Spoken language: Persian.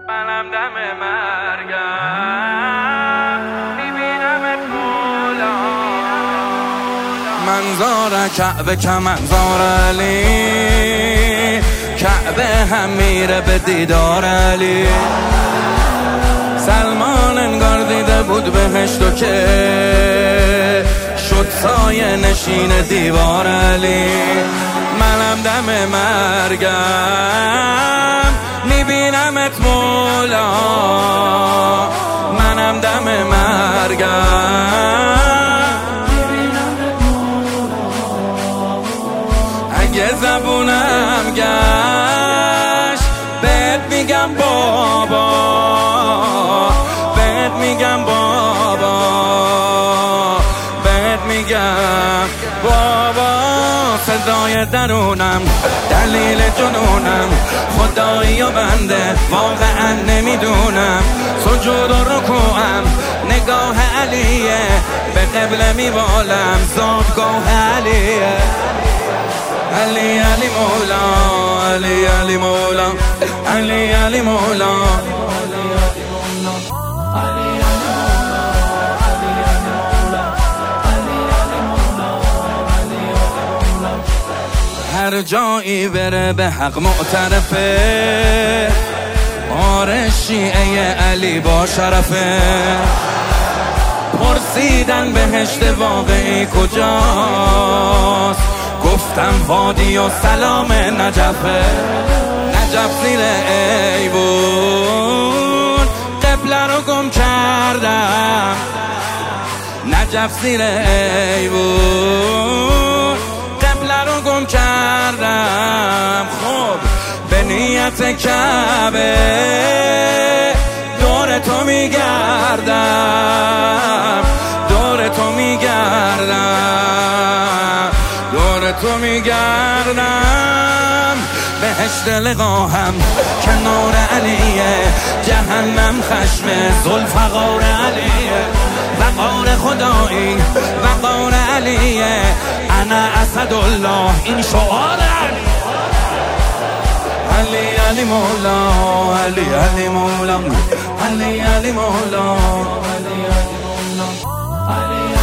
منم دم مرگم میبینمت مولا. منظار کعبه که منظار علی، کعبه هم میره به دیدار علی. سلمان انگار دیده بود بهشتو که شد سایه نشین دیوار علی. منم دم مرگم میبینمت مولا. منم دم مرگم اگه زبونم گشت بهت میگم بابا، بهت میگم بابا، بهت میگم بابا. صدای درونم دلیل جنونم، خدایی و بنده واقعا نمیدونم. سجود و رکوعم نگاه علیه، به قبله میبالم زادگاه علیه. علی علی مولا، علی علی مولا، علی علی مولا. هر جایی بره به حق معترفه، آره شیعه علی با شرفه. پرسیدن بهشت واقعی کجاست، گفتم وادی و سلام نجفه. نجف زیر ایوون قبله رو گم کردم، نجف زیر ایوون قبله رو گم کردم. خب به نیت کعبه دور تو میگردم، دور تو میگردم، دور تو میگردم. بهشت لقاهم کنار علیه، جهنم خشم ذوالفقار علیه. وقار خدایی وقار علیه، انا اسدالله این شعار علی. علی علی مولا، علی علی مولا، علی علی مولا، علی علی مولا، علی